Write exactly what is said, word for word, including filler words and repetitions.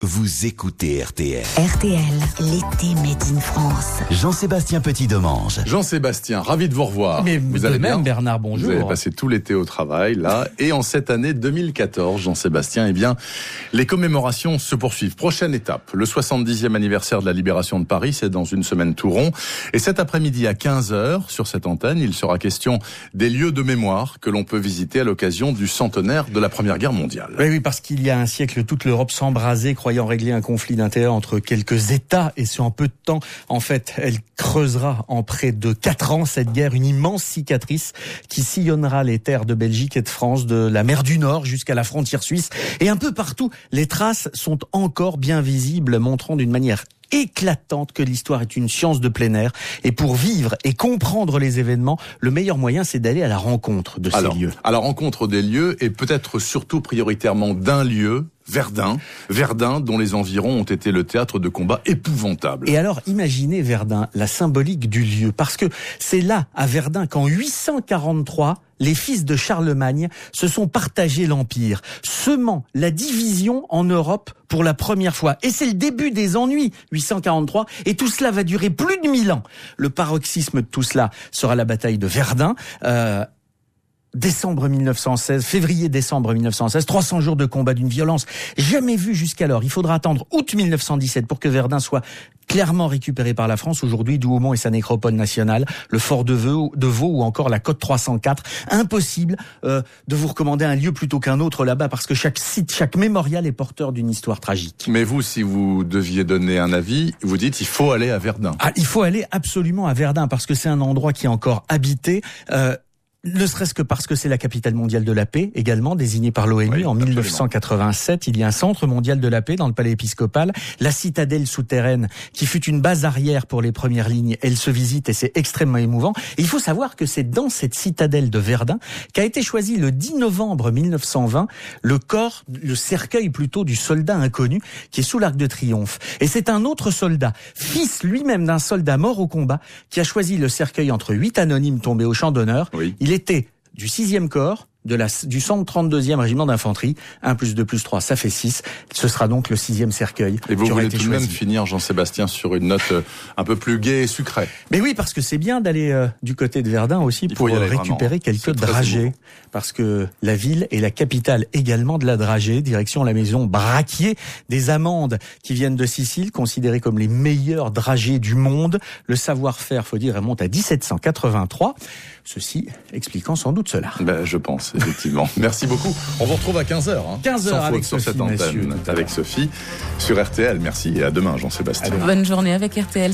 Vous écoutez R T L. R T L, l'été Made in France. Jean-Sébastien Petit-Demange. Jean-Sébastien, ravi de vous revoir. Mais vous de allez même, bien Bernard, bonjour. Vous avez passé tout l'été au travail, là. Et en cette année deux mille quatorze, Jean-Sébastien, eh bien, les commémorations se poursuivent. Prochaine étape, le soixante-dixième anniversaire de la libération de Paris, c'est dans une semaine tout rond. Et cet après-midi à quinze heures, sur cette antenne, il sera question des lieux de mémoire que l'on peut visiter à l'occasion du centenaire de la Première Guerre mondiale. Oui, oui, parce qu'il y a un siècle, toute l'Europe s'embrasait, croyant régler un conflit d'intérêt entre quelques États, et sur un peu de temps, en fait, elle creusera en près de quatre ans cette guerre, une immense cicatrice qui sillonnera les terres de Belgique et de France, de la mer du Nord jusqu'à la frontière suisse, et un peu partout, les traces sont encore bien visibles, montrant d'une manière éclatante que l'histoire est une science de plein air, et pour vivre et comprendre les événements, le meilleur moyen c'est d'aller à la rencontre de ces alors, lieux. À la rencontre des lieux, et peut-être surtout prioritairement d'un lieu, Verdun, Verdun dont les environs ont été le théâtre de combats épouvantables. Et alors, imaginez Verdun, la symbolique du lieu, parce que c'est là, à Verdun, qu'en huit cent quarante-trois, les fils de Charlemagne se sont partagés l'Empire, semant la division en Europe pour la première fois. Et c'est le début des ennuis, huit cent quarante-trois, et tout cela va durer plus de mille ans. Le paroxysme de tout cela sera la bataille de Verdun, euh, décembre mille neuf cent seize, février-décembre mille neuf cent seize, trois cents jours de combat d'une violence jamais vue jusqu'alors. Il faudra attendre août mille neuf cent dix-sept pour que Verdun soit clairement récupéré par la France. Aujourd'hui, Douaumont et sa nécropole nationale, le fort de Vaux, de Vaux ou encore la côte trois cent quatre. Impossible euh, de vous recommander un lieu plutôt qu'un autre là-bas, parce que chaque site, chaque mémorial est porteur d'une histoire tragique. Mais vous, si vous deviez donner un avis, vous dites il faut aller à Verdun. Ah, il faut aller absolument à Verdun, parce que c'est un endroit qui est encore habité. Euh, Ne serait-ce que parce que c'est la capitale mondiale de la paix, également désignée par l'ONU oui, en mille neuf cent quatre-vingt-sept. Il y a un centre mondial de la paix dans le palais épiscopal. La citadelle souterraine, qui fut une base arrière pour les premières lignes, elle se visite et c'est extrêmement émouvant. Et il faut savoir que c'est dans cette citadelle de Verdun qu'a été choisi le dix novembre mille neuf cent vingt le corps, le cercueil plutôt du soldat inconnu qui est sous l'Arc de Triomphe. Et c'est un autre soldat, fils lui-même d'un soldat mort au combat, qui a choisi le cercueil entre huit anonymes tombés au champ d'honneur. Oui. Il était du sixième corps, de la, du cent trente-deuxième régiment d'infanterie. un plus deux plus trois, ça fait six. Ce sera donc le sixième cercueil. Et vous qui aura voulez été tout de choisi. même finir, Jean-Sébastien, sur une note euh, un peu plus gaie et sucrée. Mais oui, parce que c'est bien d'aller euh, du côté de Verdun aussi Il faut pour y aller récupérer vraiment. quelques C'est très dragées. émouvant. Parce que la ville est la capitale également de la dragée. Direction la maison Braquier, des Amandes qui viennent de Sicile, considérées comme les meilleures dragées du monde. Le savoir-faire, faut dire, remonte à dix-sept cent quatre-vingt-trois. Ceci expliquant sans doute cela. Ben, je pense, effectivement. Merci beaucoup. On vous retrouve à quinze heures. Hein, quinze heures sans avec faute sur Sophie, cette messieurs, antenne, tout à avec l'heure. Sophie, sur R T L. Merci et à demain, Jean-Sébastien. Bonne journée avec R T L.